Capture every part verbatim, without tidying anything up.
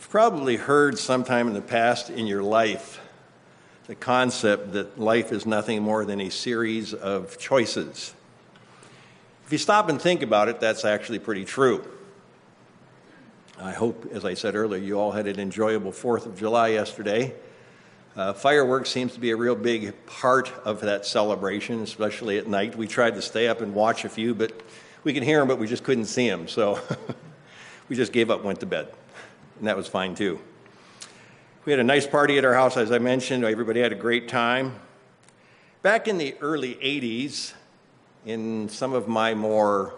You've probably heard sometime in the past in your life the concept that life is nothing more than a series of choices. If you stop and think about it, that's actually pretty true. I hope, as I said earlier, you all had an enjoyable fourth of July yesterday. Uh, fireworks seems to be a real big part of that celebration, especially at night. We tried to stay up and watch a few, but we could hear them, but we just couldn't see them. So we just gave up, went to bed, and that was fine too. We had a nice party at our house, as I mentioned. Everybody had a great time. Back in the early eighties, in some of my more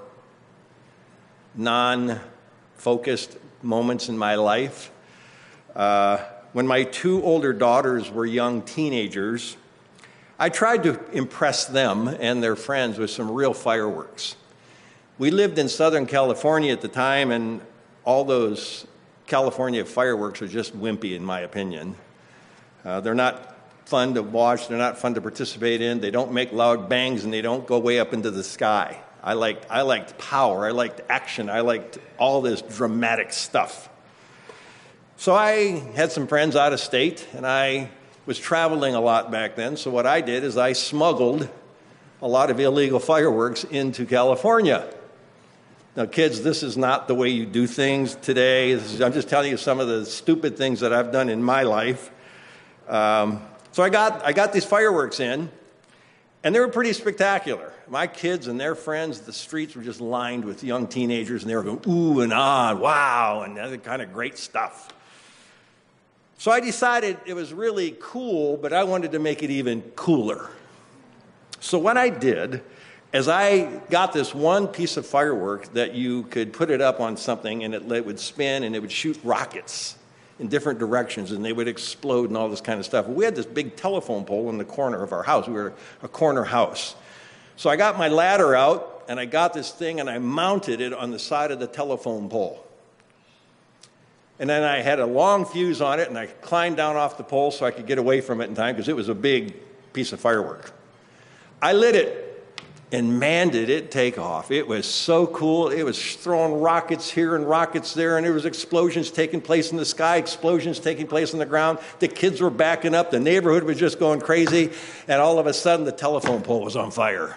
non-focused moments in my life, uh, when my two older daughters were young teenagers, I tried to impress them and their friends with some real fireworks. We lived in Southern California at the time, and all those California fireworks are just wimpy, in my opinion. Uh, they're not fun to watch. They're not fun to participate in. They don't make loud bangs, and they don't go way up into the sky. I liked, I liked power. I liked action. I liked all this dramatic stuff. So I had some friends out of state, and I was traveling a lot back then. So what I did is I smuggled a lot of illegal fireworks into California. Now, kids, this is not the way you do things today. This is, I'm just telling you some of the stupid things that I've done in my life. Um, so I got I got these fireworks in, and they were pretty spectacular. My kids and their friends, the streets were just lined with young teenagers, and they were going, ooh and ah, and wow, and that kind of great stuff. So I decided it was really cool, but I wanted to make it even cooler. So what I did is I got this one piece of firework that you could put it up on something, and it would spin, and it would shoot rockets in different directions, and they would explode and all this kind of stuff. We had this big telephone pole in the corner of our house. We were a corner house. So I got my ladder out, and I got this thing, and I mounted it on the side of the telephone pole. And then I had a long fuse on it, and I climbed down off the pole so I could get away from it in time, because it was a big piece of firework. I lit it, and man, did it take off. It was so cool. It was throwing rockets here and rockets there, and there was explosions taking place in the sky, explosions taking place on the ground. The kids were backing up. The neighborhood was just going crazy, and all of a sudden, the telephone pole was on fire.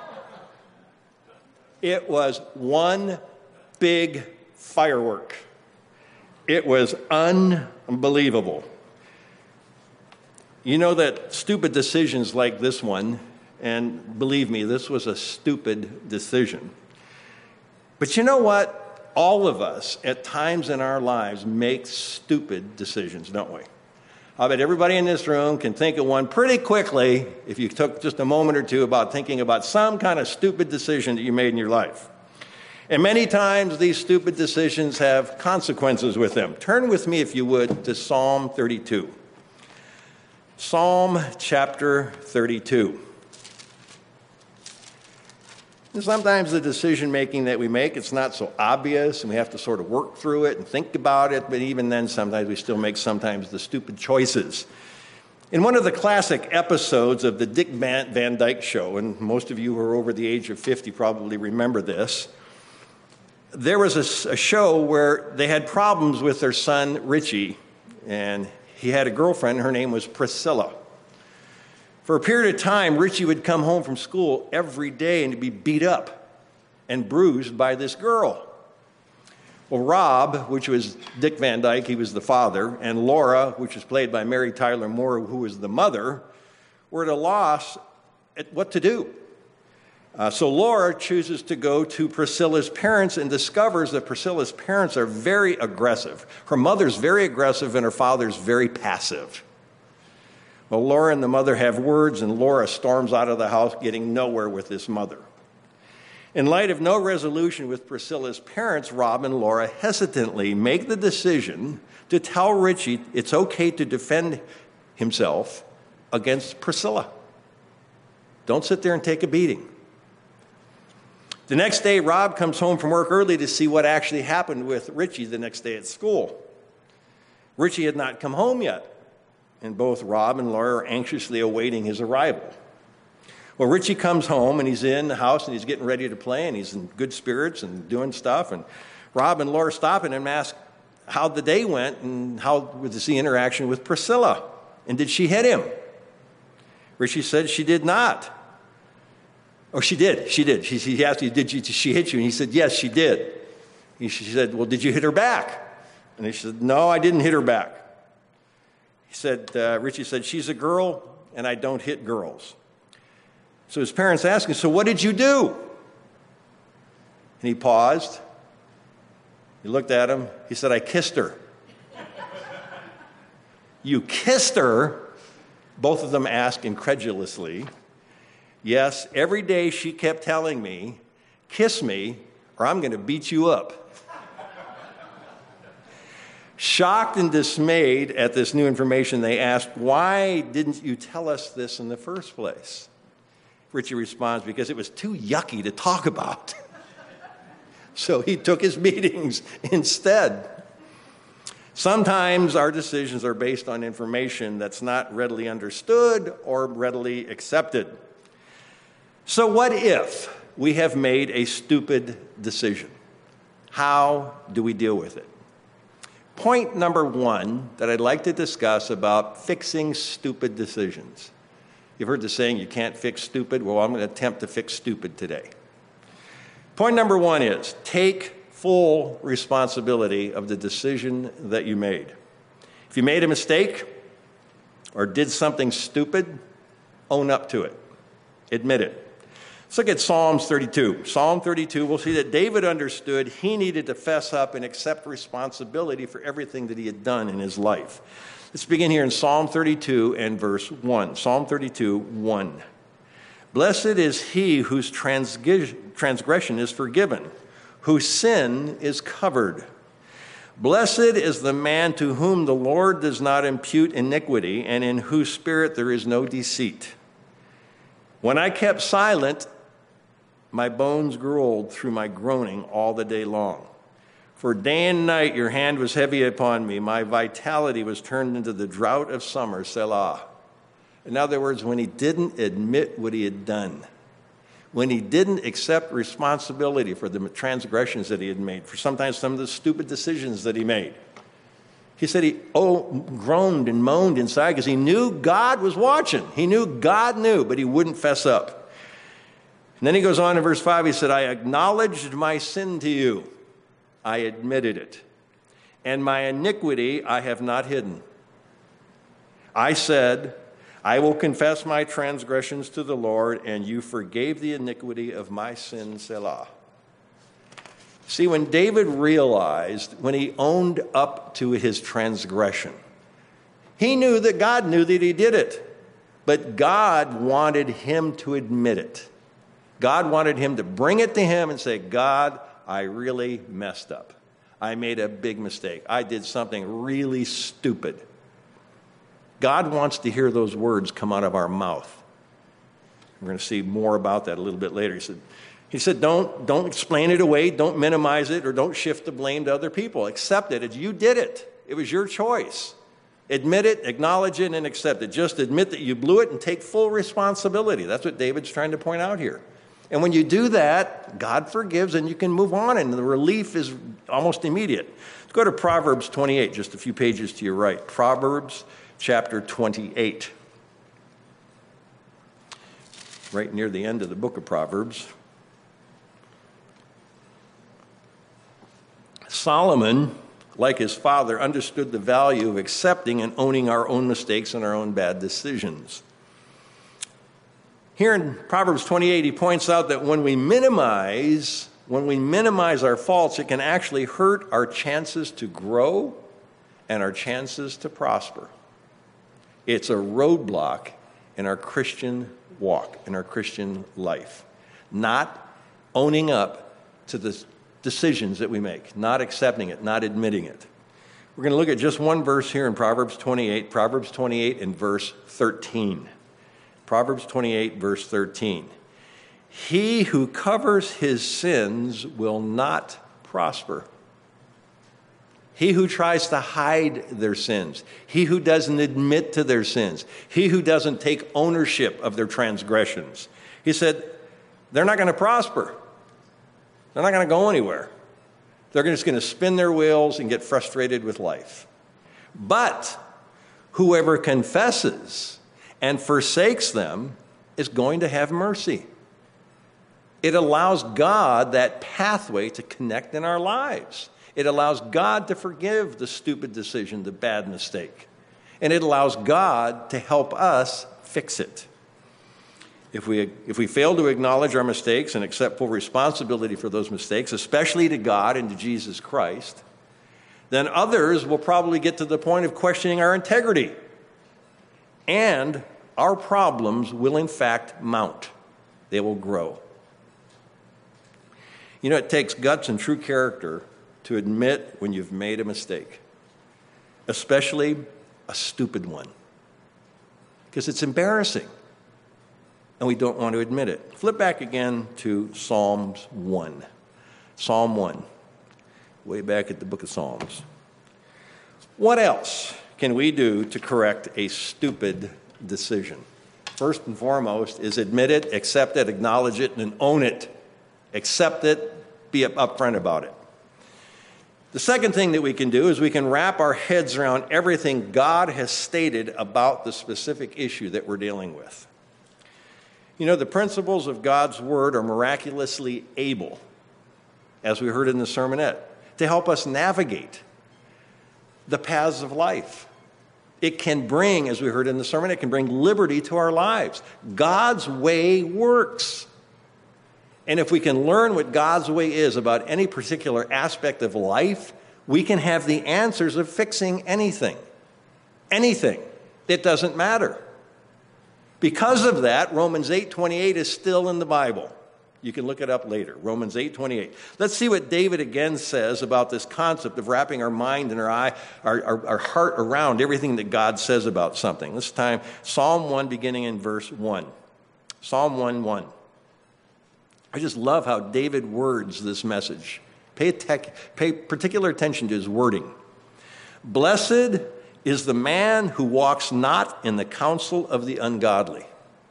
It was one big firework. It was unbelievable. You know that stupid decisions like this one, and believe me, this was a stupid decision. But you know what? All of us, at times in our lives, make stupid decisions, don't we? I bet everybody in this room can think of one pretty quickly if you took just a moment or two about thinking about some kind of stupid decision that you made in your life. And many times these stupid decisions have consequences with them. Turn with me, if you would, to Psalm thirty-two. Psalm chapter thirty-two. And sometimes the decision-making that we make, it's not so obvious, and we have to sort of work through it and think about it, but even then, sometimes we still make sometimes the stupid choices. In one of the classic episodes of the Dick Van Dyke Show, and most of you who are over the age of fifty probably remember this, there was a, a show where they had problems with their son, Richie, and he had a girlfriend. Her name was Priscilla. For a period of time, Richie would come home from school every day and be beat up and bruised by this girl. Well, Rob, which was Dick Van Dyke, he was the father, and Laura, which was played by Mary Tyler Moore, who was the mother, were at a loss at what to do. Uh, so Laura chooses to go to Priscilla's parents and discovers that Priscilla's parents are very aggressive. Her mother's very aggressive and her father's very passive. Well, Laura and the mother have words, and Laura storms out of the house, getting nowhere with this mother. In light of no resolution with Priscilla's parents, Rob and Laura hesitantly make the decision to tell Richie it's okay to defend himself against Priscilla. Don't sit there and take a beating. The next day, Rob comes home from work early to see what actually happened with Richie the next day at school. Richie had not come home yet, and both Rob and Laura are anxiously awaiting his arrival. Well, Richie comes home, and he's in the house, and he's getting ready to play, and he's in good spirits and doing stuff, and Rob and Laura stop him and ask, how the day went and how was the interaction with Priscilla. And did she hit him? Richie said she did not. Oh, she did. She did. She, he asked you, did, you, did she hit you? And he said, yes, she did. He, she said, well, did you hit her back? And he said, no, I didn't hit her back. He said, uh, Richie said, she's a girl, and I don't hit girls. So his parents asked him, so what did you do? And he paused. He looked at him. He said, I kissed her. You kissed her? Both of them asked incredulously. Yes, every day she kept telling me, kiss me or I'm going to beat you up. Shocked and dismayed at this new information, they asked, why didn't you tell us this in the first place? Richie responds, because it was too yucky to talk about. So he took his beatings instead. Sometimes our decisions are based on information that's not readily understood or readily accepted. So what if we have made a stupid decision? How do we deal with it? Point number one that I'd like to discuss about fixing stupid decisions. You've heard the saying, you can't fix stupid. Well, I'm going to attempt to fix stupid today. Point number one is take full responsibility of the decision that you made. If you made a mistake or did something stupid, own up to it. Admit it. Let's look at Psalms thirty-two. Psalm thirty-two, we'll see that David understood he needed to fess up and accept responsibility for everything that he had done in his life. Let's begin here in Psalm thirty-two and verse one. Psalm thirty-two, one. Blessed is he whose transgression is forgiven, whose sin is covered. Blessed is the man to whom the Lord does not impute iniquity, and in whose spirit there is no deceit. When I kept silent, my bones grew old through my groaning all the day long. For day and night your hand was heavy upon me. My vitality was turned into the drought of summer, Selah. In other words, when he didn't admit what he had done, when he didn't accept responsibility for the transgressions that he had made, for sometimes some of the stupid decisions that he made. He said he oh, groaned and moaned inside because he knew God was watching. He knew God knew, but he wouldn't fess up. And then he goes on in verse five, he said, I acknowledged my sin to you. I admitted it. And my iniquity I have not hidden. I said, I will confess my transgressions to the Lord, and you forgave the iniquity of my sin, Selah. See, when David realized, when he owned up to his transgression, he knew that God knew that he did it, but God wanted him to admit it. God wanted him to bring it to him and say, God, I really messed up. I made a big mistake. I did something really stupid. God wants to hear those words come out of our mouth. We're going to see more about that a little bit later. He said, he said don't, don't explain it away, don't minimize it, or don't shift the blame to other people. Accept it. You did it. It was your choice. Admit it, acknowledge it, and accept it. Just admit that you blew it and take full responsibility. That's what David's trying to point out here. And when you do that, God forgives and you can move on, and the relief is almost immediate. Let's go to Proverbs twenty-eight, just a few pages to your right. Proverbs chapter twenty-eight. Right near the end of the book of Proverbs. Solomon, like his father, understood the value of accepting and owning our own mistakes and our own bad decisions. Here in Proverbs twenty-eight, he points out that when we minimize, when we minimize our faults, it can actually hurt our chances to grow and our chances to prosper. It's a roadblock in our Christian walk, in our Christian life. Not owning up to the decisions that we make, not accepting it, not admitting it. We're going to look at just one verse here in Proverbs twenty-eight, Proverbs twenty-eight and verse thirteen. Proverbs twenty-eight, verse thirteen. He who covers his sins will not prosper. He who tries to hide their sins, he who doesn't admit to their sins, he who doesn't take ownership of their transgressions. He said, they're not going to prosper. They're not going to go anywhere. They're just going to spin their wheels and get frustrated with life. But whoever confesses and forsakes them is going to have mercy. It allows God that pathway to connect in our lives. It allows God to forgive the stupid decision, the bad mistake. And it allows God to help us fix it. If we, if we fail to acknowledge our mistakes and accept full responsibility for those mistakes, especially to God and to Jesus Christ, then others will probably get to the point of questioning our integrity. And our problems will in fact mount. They will grow. You know, it takes guts and true character to admit when you've made a mistake, especially a stupid one, because it's embarrassing, and we don't want to admit it. Flip back again to Psalms one. Psalm one, way back at the book of Psalms. What else can we do to correct a stupid decision? First and foremost is admit it, accept it, acknowledge it, and own it. Accept it, be upfront about it. The second thing that we can do is we can wrap our heads around everything God has stated about the specific issue that we're dealing with. You know, the principles of God's word are miraculously able, as we heard in the sermonette, to help us navigate the paths of life. It can bring, as we heard in the sermon, it can bring liberty to our lives. God's way works. And if we can learn what God's way is about any particular aspect of life, we can have the answers of fixing anything. Anything. It doesn't matter. Because of that, Romans eight twenty-eight is still in the Bible. You can look it up later, Romans eight twenty-eight. Let's see what David again says about this concept of wrapping our mind and our eye, our, our, our heart around everything that God says about something. This time, Psalm one, beginning in verse one. Psalm one, one. I just love how David words this message. Pay, tech, pay particular attention to his wording. Blessed is the man who walks not in the counsel of the ungodly,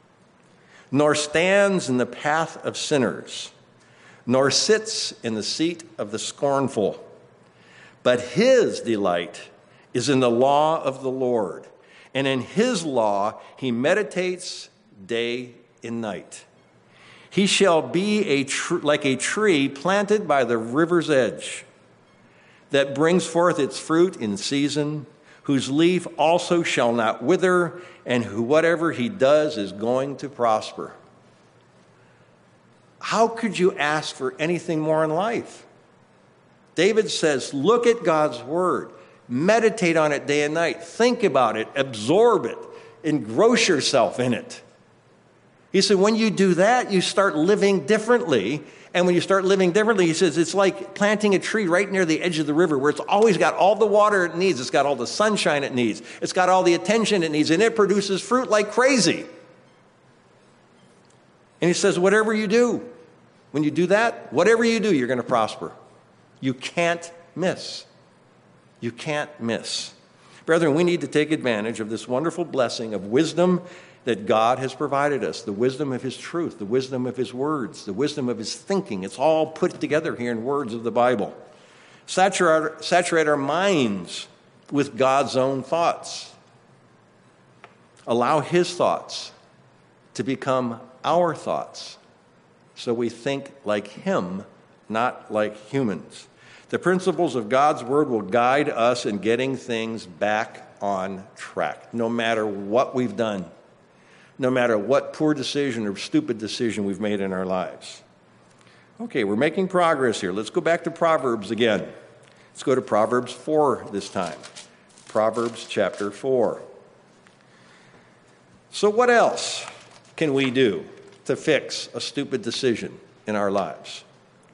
nor stands in the path of sinners, nor sits in the seat of the scornful. But his delight is in the law of the Lord, and in his law he meditates day and night. He shall be a tr- like a tree planted by the river's edge, that brings forth its fruit in season, whose leaf also shall not wither, and who whatever he does is going to prosper. How could you ask for anything more in life? David says, look at God's word. Meditate on it day and night. Think about it. Absorb it. Engross yourself in it. He said, when you do that, you start living differently. And when you start living differently, he says, it's like planting a tree right near the edge of the river where it's always got all the water it needs. It's got all the sunshine it needs. It's got all the attention it needs. And it produces fruit like crazy. And he says, whatever you do, when you do that, whatever you do, you're going to prosper. You can't miss. You can't miss. Brethren, we need to take advantage of this wonderful blessing of wisdom that God has provided us, the wisdom of his truth, the wisdom of his words, the wisdom of his thinking. It's all put together here in words of the Bible. Saturate, saturate our minds with God's own thoughts. Allow his thoughts to become our thoughts, so we think like him, not like humans. The principles of God's word will guide us in getting things back on track, no matter what we've done. No matter what poor decision or stupid decision we've made in our lives. Okay, we're making progress here. Let's go back to Proverbs again. Let's go to Proverbs four this time. Proverbs chapter four. So what else can we do to fix a stupid decision in our lives?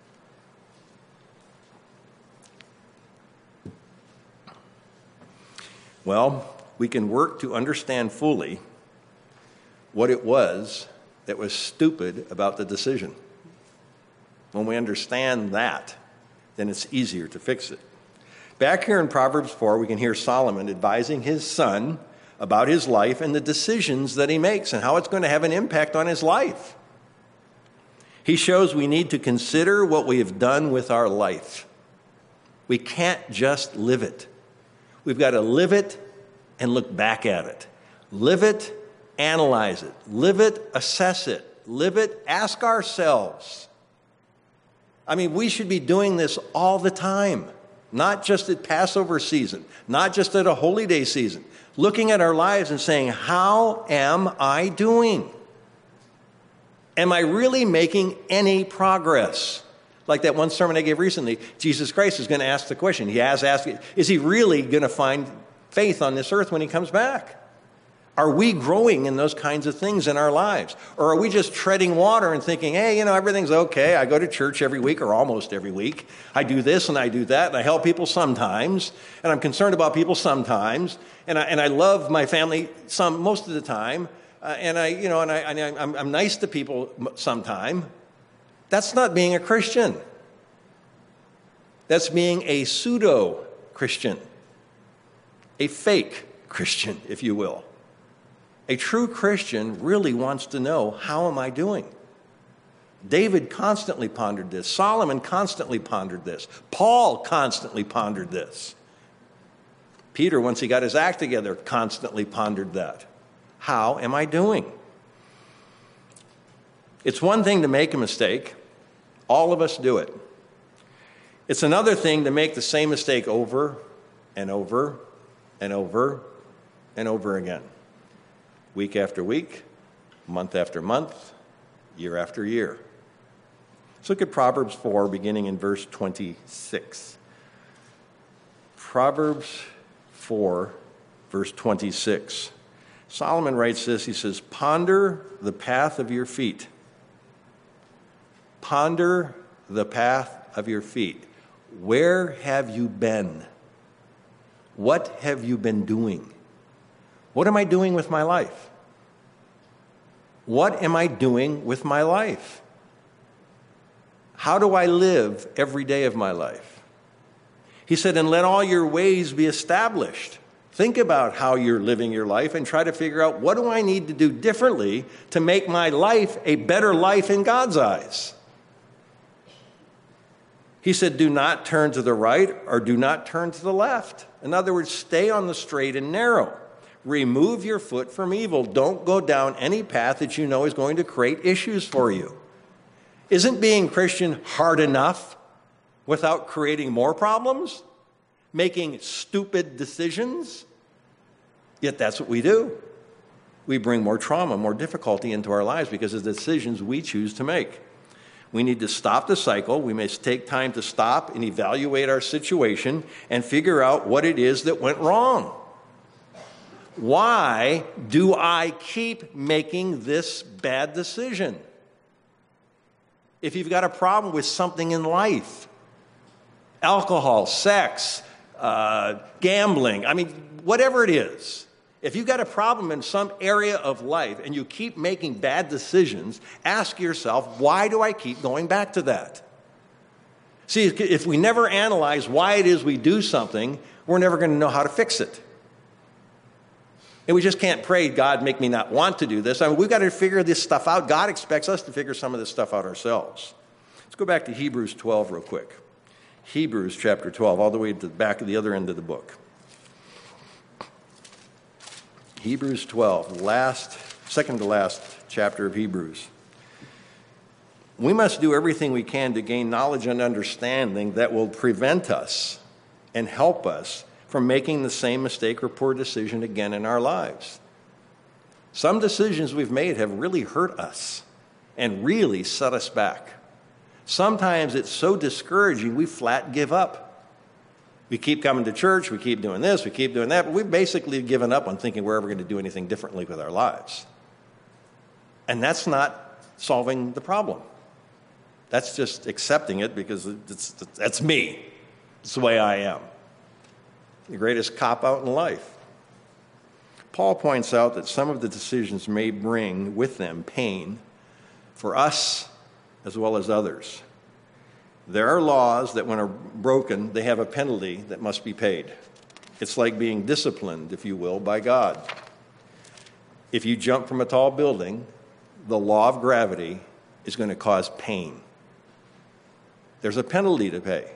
Well, we can work to understand fully what it was that was stupid about the decision. When we understand that, then it's easier to fix it. Back here in Proverbs four, we can hear Solomon advising his son about his life and the decisions that he makes and how it's going to have an impact on his life. He shows we need to consider what we have done with our life. We can't just live it. We've got to live it and look back at it. Live it, analyze it. Live it, assess it. Live it, ask ourselves. I mean, we should be doing this all the time, not just at Passover season, not just at a holy day season. Looking at our lives and saying, how am I doing? Am I really making any progress? Like that one sermon I gave recently, Jesus Christ is going to ask the question. He has asked, is he really going to find faith on this earth when he comes back? Are we growing in those kinds of things in our lives? Or are we just treading water and thinking, hey, you know, everything's okay. I go to church every week or almost every week. I do this and I do that, and I help people sometimes, and I'm concerned about people sometimes, and I, and I love my family some most of the time, uh, and I, you know, and I, and I I'm, I'm nice to people sometime. That's not being a Christian. That's being a pseudo-Christian, a fake Christian, if you will. A true Christian really wants to know, how am I doing? David constantly pondered this. Solomon constantly pondered this. Paul constantly pondered this. Peter, once he got his act together, constantly pondered that. How am I doing? It's one thing to make a mistake. All of us do it. It's another thing to make the same mistake over and over and over and over again. Week after week, month after month, year after year. Let's look at Proverbs four, beginning in verse twenty-six. Proverbs four, verse twenty-six. Solomon writes this, he says, ponder the path of your feet. Ponder the path of your feet. Where have you been? What have you been doing? What am I doing with my life? What am I doing with my life? How do I live every day of my life? He said, and let all your ways be established. Think about how you're living your life and try to figure out, what do I need to do differently to make my life a better life in God's eyes? He said, do not turn to the right or do not turn to the left. In other words, stay on the straight and narrow. Remove your foot from evil. Don't go down any path that you know is going to create issues for you. Isn't being Christian hard enough without creating more problems? Making stupid decisions? Yet that's what we do. We bring more trauma, more difficulty into our lives because of the decisions we choose to make. We need to stop the cycle. We must take time to stop and evaluate our situation and figure out what it is that went wrong. Why do I keep making this bad decision? If you've got a problem with something in life, alcohol, sex, uh, gambling, I mean, whatever it is, if you've got a problem in some area of life and you keep making bad decisions, ask yourself, why do I keep going back to that? See, if we never analyze why it is we do something, we're never going to know how to fix it. And we just can't pray, God, make me not want to do this. I mean, we've got to figure this stuff out. God expects us to figure some of this stuff out ourselves. Let's go back to Hebrews twelve real quick. Hebrews chapter twelve, all the way to the back of the other end of the book. Hebrews twelve, last, second to last chapter of Hebrews. We must do everything we can to gain knowledge and understanding that will prevent us and help us from making the same mistake or poor decision again in our lives. Some decisions we've made have really hurt us and really set us back. Sometimes it's so discouraging we flat give up. We keep coming to church, we keep doing this, we keep doing that, but we've basically given up on thinking we're ever going to do anything differently with our lives. And that's not solving the problem. That's just accepting it because it's, it's, that's me. It's the way I am. The greatest cop-out in life. Paul points out that some of the decisions may bring with them pain for us as well as others. There are laws that when are broken, they have a penalty that must be paid. It's like being disciplined, if you will, by God. If you jump from a tall building, the law of gravity is going to cause pain. There's a penalty to pay.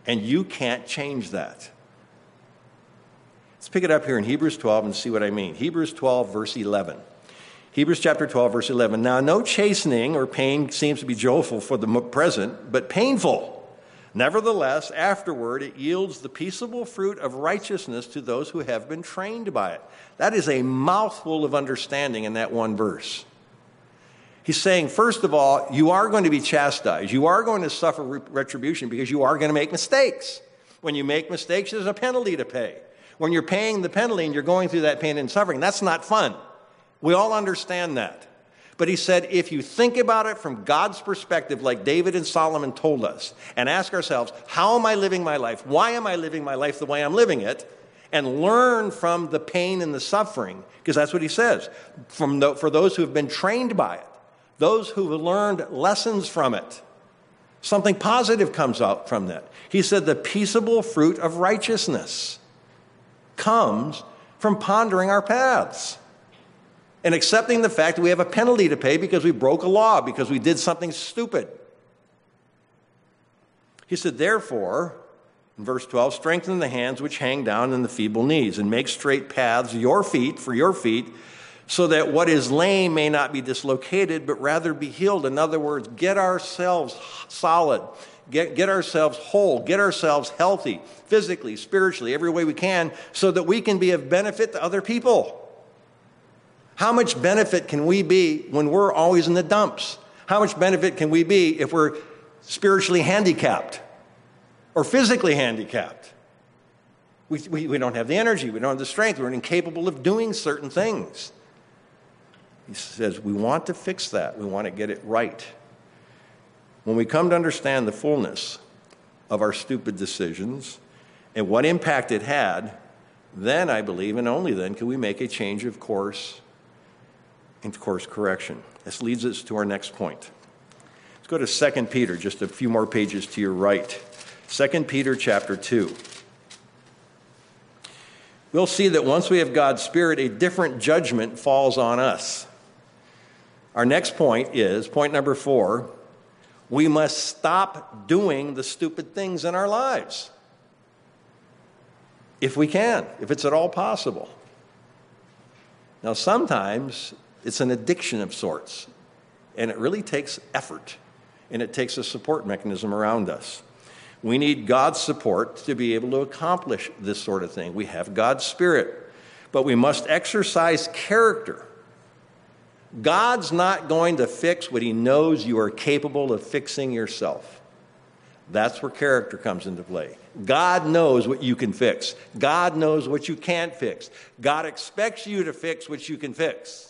And you can't change that. Let's pick it up here in Hebrews twelve and see what I mean. Hebrews twelve, verse eleven. Hebrews chapter twelve, verse eleven. Now, no chastening or pain seems to be joyful for the present, but painful. Nevertheless, afterward, it yields the peaceable fruit of righteousness to those who have been trained by it. That is a mouthful of understanding in that one verse. He's saying, first of all, you are going to be chastised. You are going to suffer retribution because you are going to make mistakes. When you make mistakes, there's a penalty to pay. When you're paying the penalty and you're going through that pain and suffering, that's not fun. We all understand that. But he said, if you think about it from God's perspective, like David and Solomon told us, and ask ourselves, how am I living my life? Why am I living my life the way I'm living it? And learn from the pain and the suffering, because that's what he says, from the, for those who have been trained by it, those who have learned lessons from it. Something positive comes out from that. He said the peaceable fruit of righteousness comes from pondering our paths and accepting the fact that we have a penalty to pay because we broke a law, because we did something stupid. He said, therefore, in verse twelve, strengthen the hands which hang down and the feeble knees, and make straight paths your feet for your feet, so that what is lame may not be dislocated, but rather be healed. In other words, get ourselves solid, get, get ourselves whole, get ourselves healthy, physically, spiritually, every way we can, so that we can be of benefit to other people. How much benefit can we be when we're always in the dumps? How much benefit can we be if we're spiritually handicapped or physically handicapped? We, we, we don't have the energy, we don't have the strength, we're incapable of doing certain things. He says we want to fix that. We want to get it right. When we come to understand the fullness of our stupid decisions and what impact it had, then I believe, and only then, can we make a change of course and course correction. This leads us to our next point. Let's go to Second Peter, just a few more pages to your right. Second Peter chapter two. We'll see that once we have God's Spirit, a different judgment falls on us. Our next point is, point number four, we must stop doing the stupid things in our lives. If we can, if it's at all possible. Now, sometimes it's an addiction of sorts, and it really takes effort, and it takes a support mechanism around us. We need God's support to be able to accomplish this sort of thing. We have God's Spirit, but we must exercise character. God's not going to fix what he knows you are capable of fixing yourself. That's where character comes into play. God knows what you can fix. God knows what you can't fix. God expects you to fix what you can fix.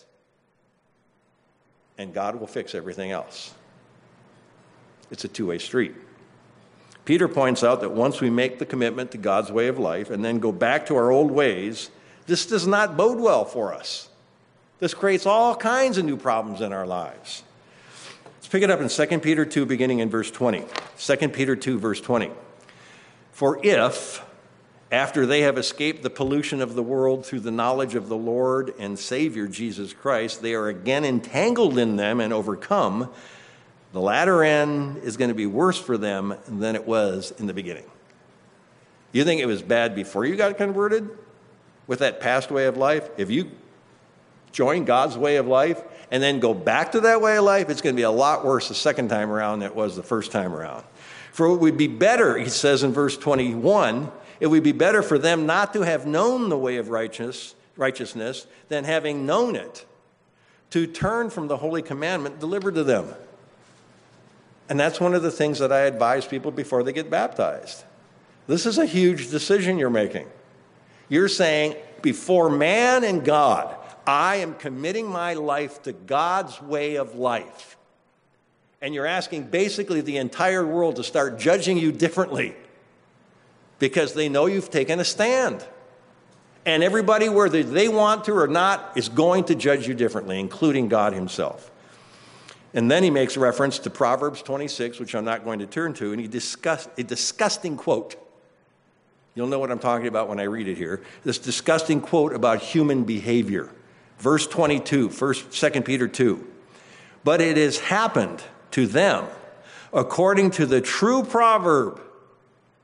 And God will fix everything else. It's a two-way street. Peter points out that once we make the commitment to God's way of life and then go back to our old ways, this does not bode well for us. This creates all kinds of new problems in our lives. Let's pick it up in Second Peter two, beginning in verse twenty. Second Peter two, verse twenty. For if, after they have escaped the pollution of the world through the knowledge of the Lord and Savior Jesus Christ, they are again entangled in them and overcome, the latter end is going to be worse for them than it was in the beginning. You think it was bad before you got converted with that past way of life? If you join God's way of life and then go back to that way of life, it's going to be a lot worse the second time around than it was the first time around. For it would be better, he says in verse twenty-one, it would be better for them not to have known the way of righteous, righteousness than having known it, to turn from the holy commandment delivered to them. And that's one of the things that I advise people before they get baptized. This is a huge decision you're making. You're saying, before man and God, I am committing my life to God's way of life. And you're asking basically the entire world to start judging you differently because they know you've taken a stand. And everybody, whether they want to or not, is going to judge you differently, including God himself. And then he makes reference to Proverbs twenty-six, which I'm not going to turn to, and he discussed a disgusting quote. You'll know what I'm talking about when I read it here. This disgusting quote about human behavior. Verse twenty-two, first, Second Peter two. But it has happened to them according to the true proverb.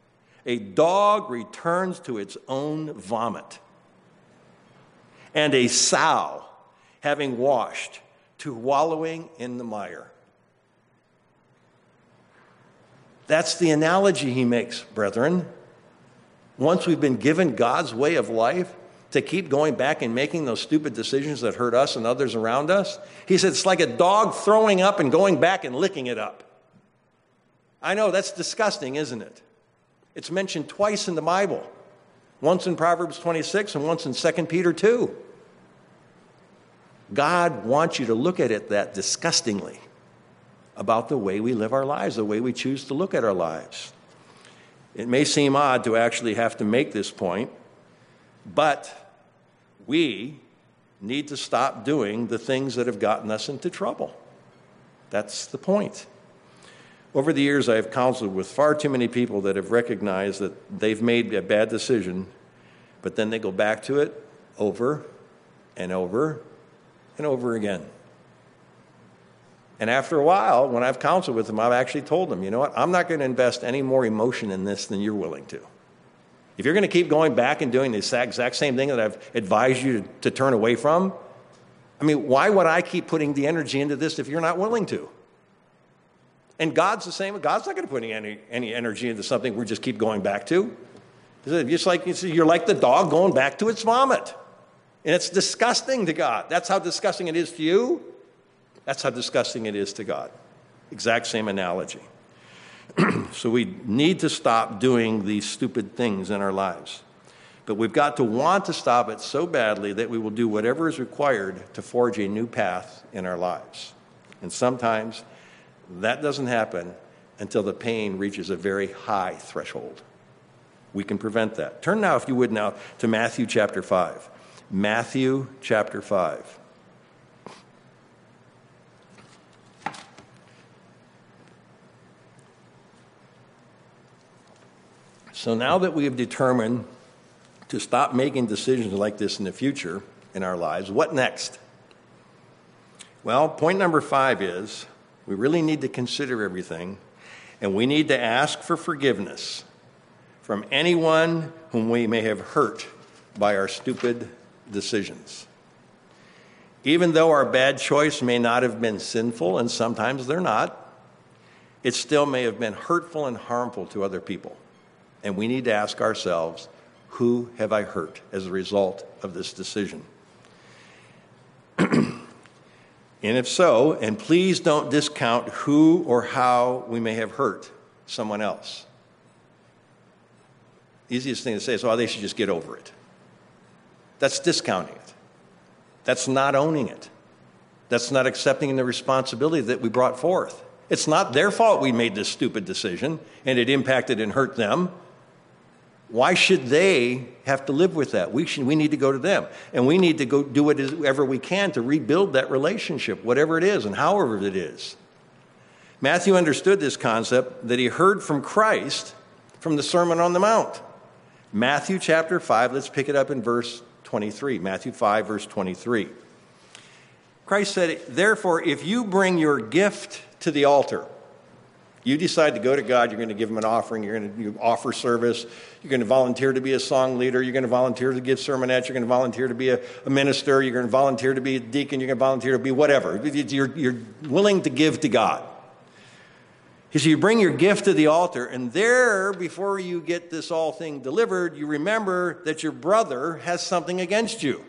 A dog returns to its own vomit, and a sow, having washed, to wallowing in the mire. That's the analogy he makes, brethren. Once we've been given God's way of life, to keep going back and making those stupid decisions that hurt us and others around us, he said it's like a dog throwing up and going back and licking it up. I know, that's disgusting, isn't it? It's mentioned twice in the Bible, once in Proverbs twenty-six and once in Second Peter two. God wants you to look at it that disgustingly about the way we live our lives, the way we choose to look at our lives. It may seem odd to actually have to make this point, but we need to stop doing the things that have gotten us into trouble. That's the point. Over the years, I have counseled with far too many people that have recognized that they've made a bad decision, but then they go back to it over and over and over again. And after a while, when I've counseled with them, I've actually told them, you know what, I'm not going to invest any more emotion in this than you're willing to. If you're going to keep going back and doing the exact same thing that I've advised you to, to turn away from, I mean, why would I keep putting the energy into this if you're not willing to? And God's the same. God's not going to put any, any energy into something we just keep going back to. It's like, you're like the dog going back to its vomit. And it's disgusting to God. That's how disgusting it is to you. That's how disgusting it is to God. Exact same analogy. So we need to stop doing these stupid things in our lives. But we've got to want to stop it so badly that we will do whatever is required to forge a new path in our lives. And sometimes that doesn't happen until the pain reaches a very high threshold. We can prevent that. Turn now, if you would now, to Matthew chapter five. Matthew chapter five. So now that we have determined to stop making decisions like this in the future in our lives, what next? Well, point number five is we really need to consider everything, and we need to ask for forgiveness from anyone whom we may have hurt by our stupid decisions. Even though our bad choice may not have been sinful, and sometimes they're not, it still may have been hurtful and harmful to other people. And we need to ask ourselves, who have I hurt as a result of this decision? And if so, and please don't discount who or how we may have hurt someone else. Easiest thing to say is, oh, they should just get over it. That's discounting it. That's not owning it. That's not accepting the responsibility that we brought forth. It's not their fault we made this stupid decision and it impacted and hurt them. Why should they have to live with that? We should, we need to go to them. And we need to go do whatever we can to rebuild that relationship, whatever it is and however it is. Matthew understood this concept that he heard from Christ from the Sermon on the Mount. Matthew chapter five, let's pick it up in verse twenty-three. Matthew five, verse twenty-three. Christ said, therefore, if you bring your gift to the altar, you decide to go to God, you're going to give him an offering, you're going to you offer service, you're going to volunteer to be a song leader, you're going to volunteer to give sermonettes, you're going to volunteer to be a, a minister, you're going to volunteer to be a deacon, you're going to volunteer to be whatever. You're, you're willing to give to God. He said, you bring your gift to the altar, and there, before you get this all thing delivered, you remember that your brother has something against you.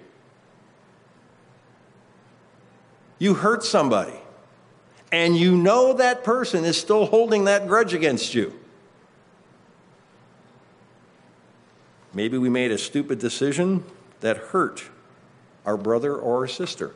You hurt somebody. And you know that person is still holding that grudge against you. Maybe we made a stupid decision that hurt our brother or our sister.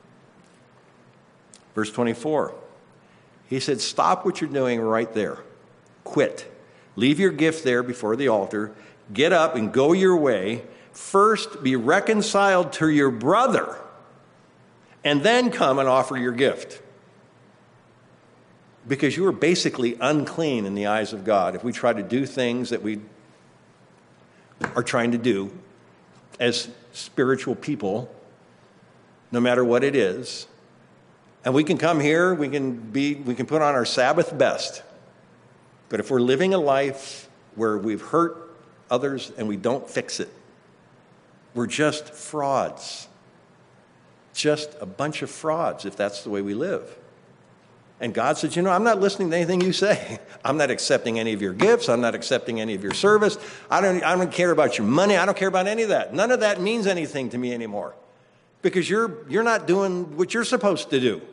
Verse twenty-four, he said, stop what you're doing right there. Quit. Leave your gift there before the altar. Get up and go your way. First, be reconciled to your brother, and then come and offer your gift. Because you are basically unclean in the eyes of God if we try to do things that we are trying to do as spiritual people, no matter what it is. And we can come here, we can be, we can put on our Sabbath best. But if we're living a life where we've hurt others and we don't fix it. We're just frauds. Just a bunch of frauds if that's the way we live. And God said, you know, I'm not listening to anything you say. I'm not accepting any of your gifts. I'm not accepting any of your service. I don't, I don't care about your money. I don't care about any of that. None of that means anything to me anymore because you're, you're not doing what you're supposed to do.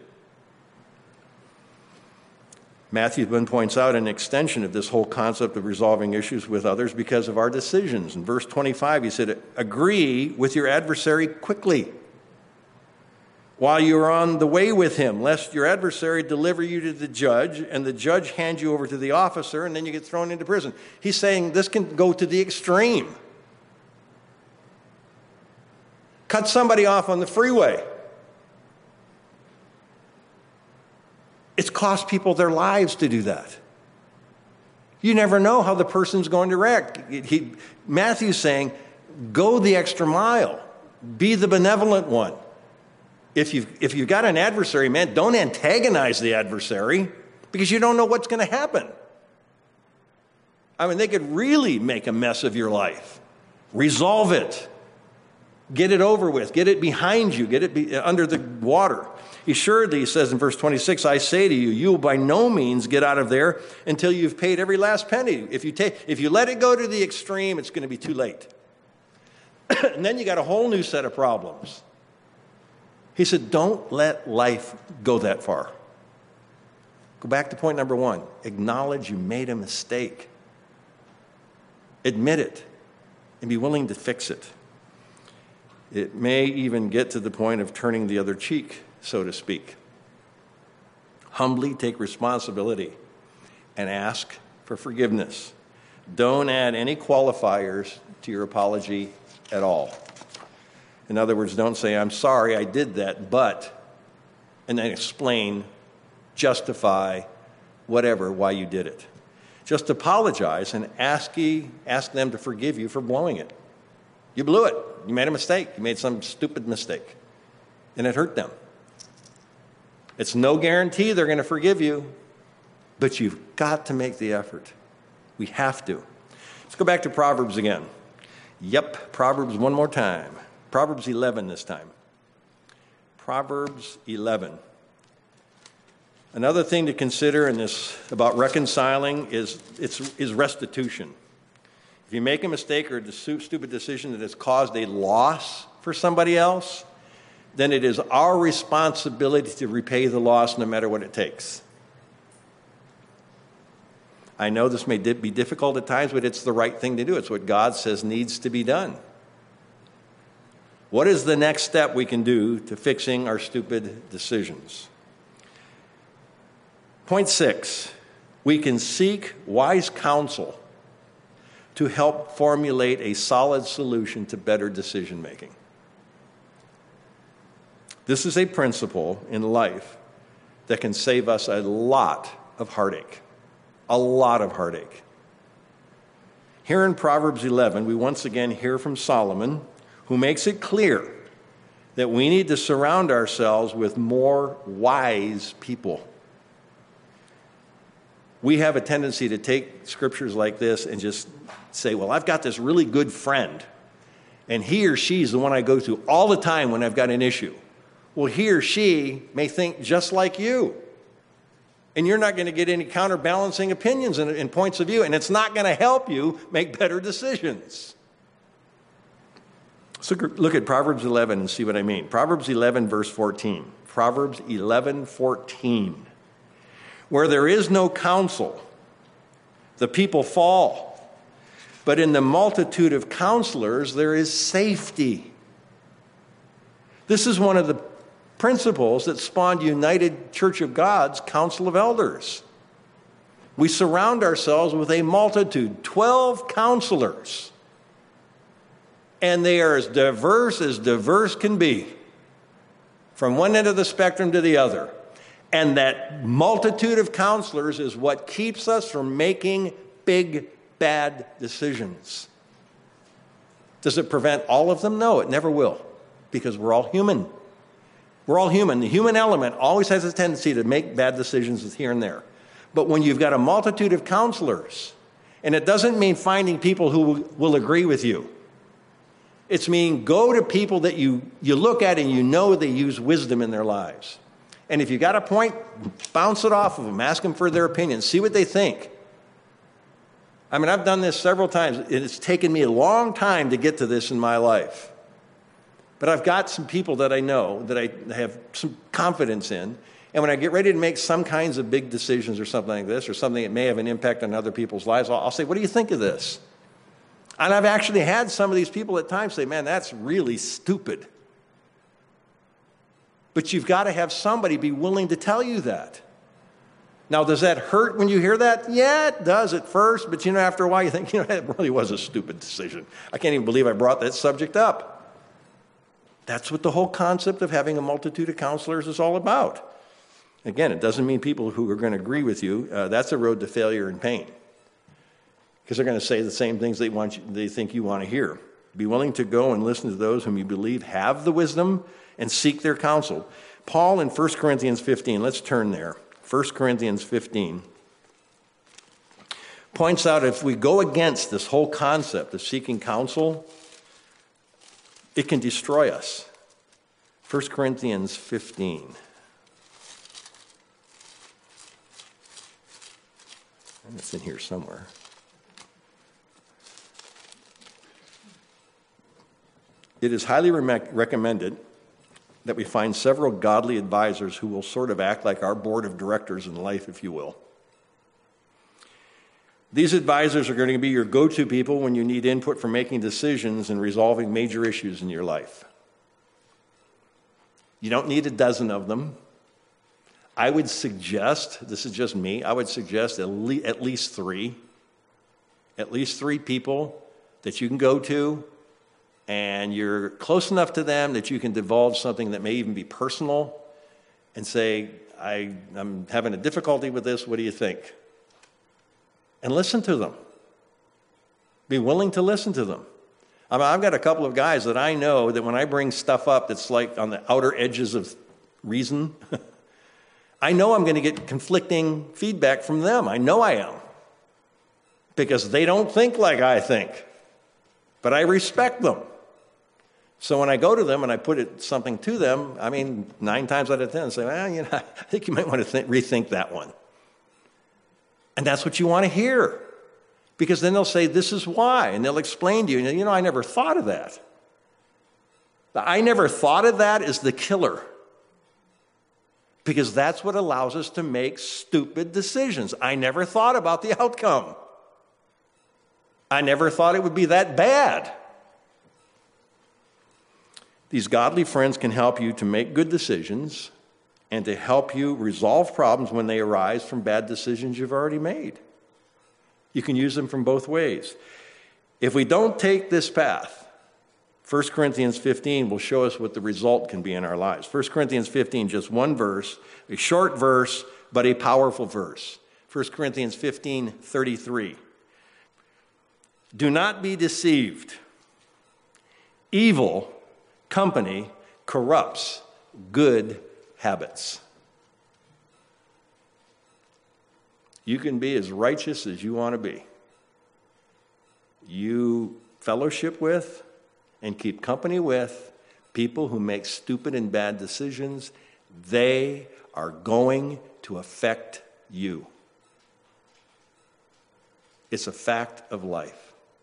Matthew then points out an extension of this whole concept of resolving issues with others because of our decisions. In verse twenty-five, he said, agree with your adversary quickly while you are on the way with him, lest your adversary deliver you to the judge, and the judge hand you over to the officer, and then you get thrown into prison. He's saying this can go to the extreme. Cut somebody off on the freeway. It's cost people their lives to do that. You never know how the person's going to react. He, Matthew's saying, go the extra mile. Be the benevolent one. If you've, if you've got an adversary, man, don't antagonize the adversary because you don't know what's going to happen. I mean, they could really make a mess of your life. Resolve it. Get it over with. Get it behind you. Get it be, under the water. Assuredly, he says in verse twenty-six, I say to you, you will by no means get out of there until you've paid every last penny. If you, take, if you let it go to the extreme, it's going to be too late. And then you got a whole new set of problems. He said, don't let life go that far. Go back to point number one. Acknowledge you made a mistake. Admit it and be willing to fix it. It may even get to the point of turning the other cheek, so to speak. Humbly take responsibility and ask for forgiveness. Don't add any qualifiers to your apology at all. In other words, don't say, I'm sorry I did that, but, and then explain, justify, whatever, why you did it. Just apologize and ask, ye, ask them to forgive you for blowing it. You blew it. You made a mistake. You made some stupid mistake. And it hurt them. It's no guarantee they're going to forgive you, but you've got to make the effort. We have to. Let's go back to Proverbs again. Yep, Proverbs one more time. Proverbs eleven this time. Proverbs eleven. Another thing to consider in this about reconciling is, it's, is restitution. If you make a mistake or a stupid decision that has caused a loss for somebody else, then it is our responsibility to repay the loss no matter what it takes. I know this may be difficult at times, but it's the right thing to do. It's what God says needs to be done. What is the next step we can do to fixing our stupid decisions? Point six, we can seek wise counsel to help formulate a solid solution to better decision making. This is a principle in life that can save us a lot of heartache. A lot of heartache. Here in Proverbs eleven, we once again hear from Solomon, who makes it clear that we need to surround ourselves with more wise people. We have a tendency to take scriptures like this and just say, well, I've got this really good friend, and he or she's the one I go to all the time when I've got an issue. Well, he or she may think just like you, and you're not going to get any counterbalancing opinions and, and points of view, and it's not going to help you make better decisions. So look at Proverbs eleven and see what I mean. Proverbs eleven, verse fourteen. Proverbs eleven, fourteen. Where there is no counsel, the people fall. But in the multitude of counselors, there is safety. This is one of the principles that spawned United Church of God's Council of Elders. We surround ourselves with a multitude, twelve counselors. And they are as diverse as diverse can be, from one end of the spectrum to the other. And that multitude of counselors is what keeps us from making big, bad decisions. Does it prevent all of them? No, it never will, because we're all human. We're all human. The human element always has a tendency to make bad decisions here and there. But when you've got a multitude of counselors And it doesn't mean finding people who will agree with you. It's mean go to people that you, you look at and you know they use wisdom in their lives. And if you got a point, bounce it off of them. Ask them for their opinion. See what they think. I mean, I've done this several times. It's taken me a long time to get to this in my life. But I've got some people that I know that I have some confidence in. And when I get ready to make some kinds of big decisions or something like this, or something that may have an impact on other people's lives, I'll, I'll say, what do you think of this? And I've actually had some of these people at times say, man, that's really stupid. But you've got to have somebody be willing to tell you that. Now, does that hurt when you hear that? Yeah, it does at first. But, you know, after a while, you think, you know, it really was a stupid decision. I can't even believe I brought that subject up. That's what the whole concept of having a multitude of counselors is all about. Again, it doesn't mean people who are going to agree with you. Uh, that's a road to failure and pain. Because they're going to say the same things they want you, they think you want to hear. Be willing to go and listen to those whom you believe have the wisdom and seek their counsel. Paul in First Corinthians fifteen, let's turn there. First Corinthians fifteen points out if we go against this whole concept of seeking counsel, it can destroy us. First Corinthians fifteen. And it's in here somewhere. It is highly re- recommended that we find several godly advisors who will sort of act like our board of directors in life, if you will. These advisors are going to be your go-to people when you need input for making decisions and resolving major issues in your life. You don't need a dozen of them. I would suggest, this is just me, I would suggest at, le- at least three. At least three people that you can go to, and you're close enough to them that you can divulge something that may even be personal and say, I, I'm having a difficulty with this, what do you think? And listen to them. Be willing to listen to them. I mean, I've got a couple of guys that I know that when I bring stuff up that's like on the outer edges of reason, I know I'm going to get conflicting feedback from them. I know I am. Because they don't think like I think. But I respect them. So when I go to them and I put it, something to them, I mean, nine times out of ten, I say, well, you know, I think you might want to think, rethink that one. And that's what you want to hear. Because then they'll say, this is why. And they'll explain to you, you know, I never thought of that. The I never thought of that is the killer. Because that's what allows us to make stupid decisions. I never thought about the outcome. I never thought it would be that bad. These godly friends can help you to make good decisions and to help you resolve problems when they arise from bad decisions you've already made. You can use them from both ways. If we don't take this path, First Corinthians fifteen will show us what the result can be in our lives. First Corinthians fifteen, just one verse, a short verse, but a powerful verse. First Corinthians fifteen, thirty-three. Do not be deceived. Evil company corrupts good habits. You can be as righteous as you want to be. You fellowship with and keep company with people who make stupid and bad decisions. They are going to affect you. It's a fact of life.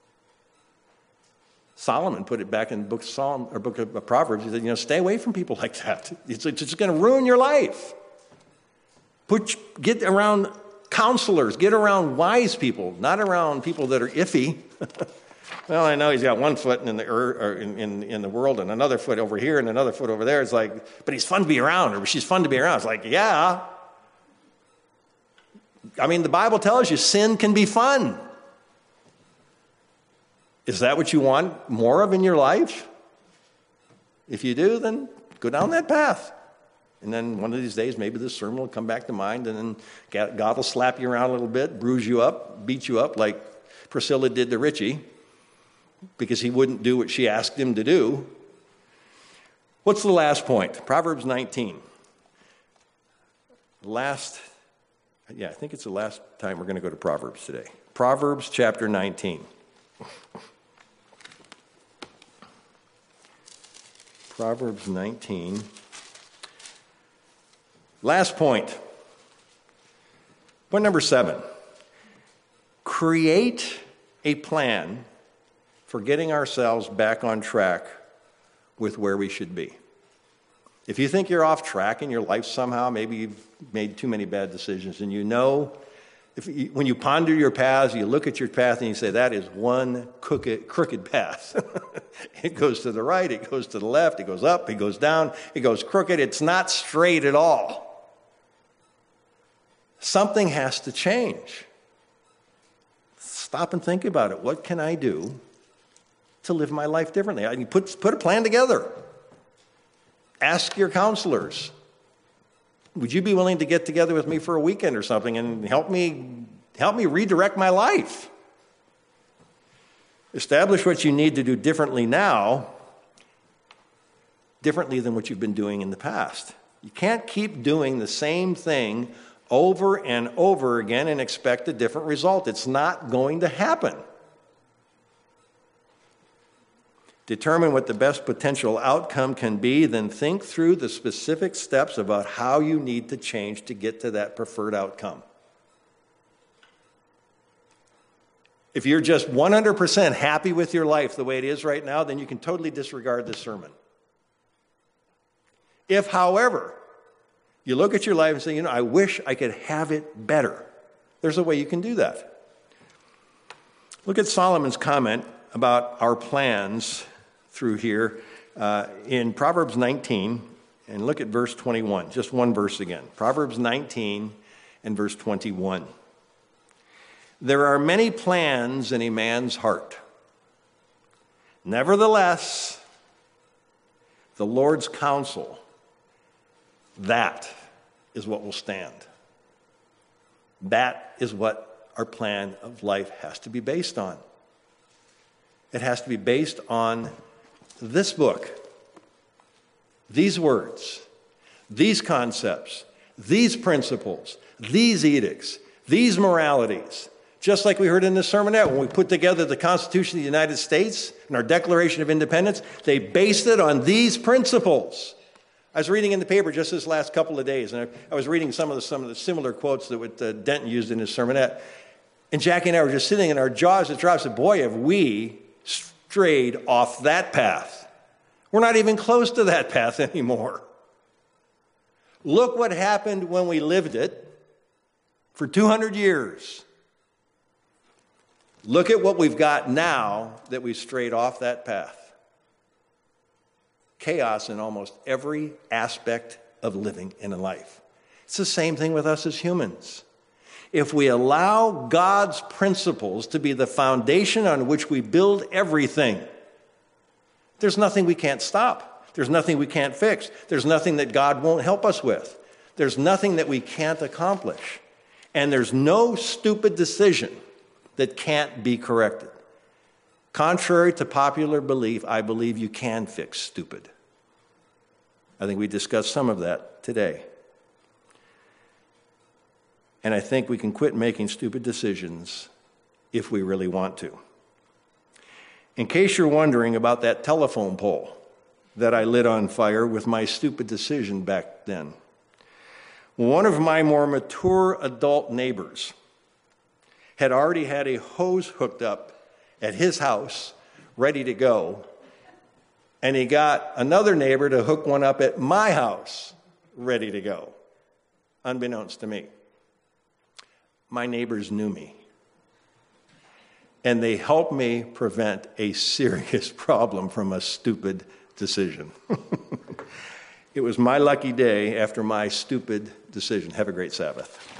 Solomon put it back in the book of Psalm or book of Proverbs. He said, you know, stay away from people like that. It's, it's just going to ruin your life. Put, get around counselors. Get around wise people, not around people that are iffy. Well, I know he's got one foot in the or in, in, in the world and another foot over here and another foot over there. It's like, but he's fun to be around, or she's fun to be around. It's like, yeah. I mean, the Bible tells you sin can be fun. Is that what you want more of in your life? If you do, then go down that path. And then one of these days, maybe this sermon will come back to mind, and then God will slap you around a little bit, bruise you up, beat you up like Priscilla did to Richie, because he wouldn't do what she asked him to do. What's the last point? Proverbs nineteen. Last, yeah, I think it's the last time we're going to go to Proverbs today. Proverbs chapter nineteen. Proverbs nineteen. Last point. Point number seven. Create a plan for getting ourselves back on track with where we should be. If you think you're off track in your life somehow, maybe you've made too many bad decisions, and you know, if you, when you ponder your paths, you look at your path and you say, that is one crooked, crooked path. It goes to the right, it goes to the left, it goes up, it goes down, it goes crooked. It's not straight at all. Something has to change. Stop and think about it. What can I do to live my life differently? I mean, put, put a plan together. Ask your counselors. Would you be willing to get together with me for a weekend or something and help me, help me redirect my life? Establish what you need to do differently now, differently than what you've been doing in the past. You can't keep doing the same thing over and over again and expect a different result. It's not going to happen. Determine what the best potential outcome can be, then think through the specific steps about how you need to change to get to that preferred outcome. If you're just one hundred percent happy with your life the way it is right now, then you can totally disregard this sermon. If, however, you look at your life and say, you know, I wish I could have it better, there's a way you can do that. Look at Solomon's comment about our plans through here uh, in Proverbs nineteen, and look at verse twenty-one, just one verse again. Proverbs nineteen and verse twenty-one. There are many plans in a man's heart. Nevertheless, the Lord's counsel, that is what will stand. That is what our plan of life has to be based on. It has to be based on this book, these words, these concepts, these principles, these edicts, these moralities. Just like we heard in the sermonette, when we put together the Constitution of the United States and our Declaration of Independence, they based it on these principles. I was reading in the paper just this last couple of days, and I, I was reading some of the, some of the similar quotes that what, uh, Denton used in his sermonette. And Jackie and I were just sitting in our jaws that dropped. Said, boy, have we strayed off that path. We're not even close to that path anymore. Look what happened when we lived it for two hundred years. Look at what we've got now that we've strayed off that path. Chaos in almost every aspect of living in a life. It's the same thing with us as humans. If we allow God's principles to be the foundation on which we build everything, there's nothing we can't stop. There's nothing we can't fix. There's nothing that God won't help us with. There's nothing that we can't accomplish. And there's no stupid decision that can't be corrected. Contrary to popular belief, I believe you can fix stupid. I think we discussed some of that today. And I think we can quit making stupid decisions if we really want to. In case you're wondering about that telephone pole that I lit on fire with my stupid decision back then, one of my more mature adult neighbors had already had a hose hooked up at his house, ready to go, and he got another neighbor to hook one up at my house, ready to go, unbeknownst to me. My neighbors knew me, and they helped me prevent a serious problem from a stupid decision. It was my lucky day after my stupid decision. Have a great Sabbath.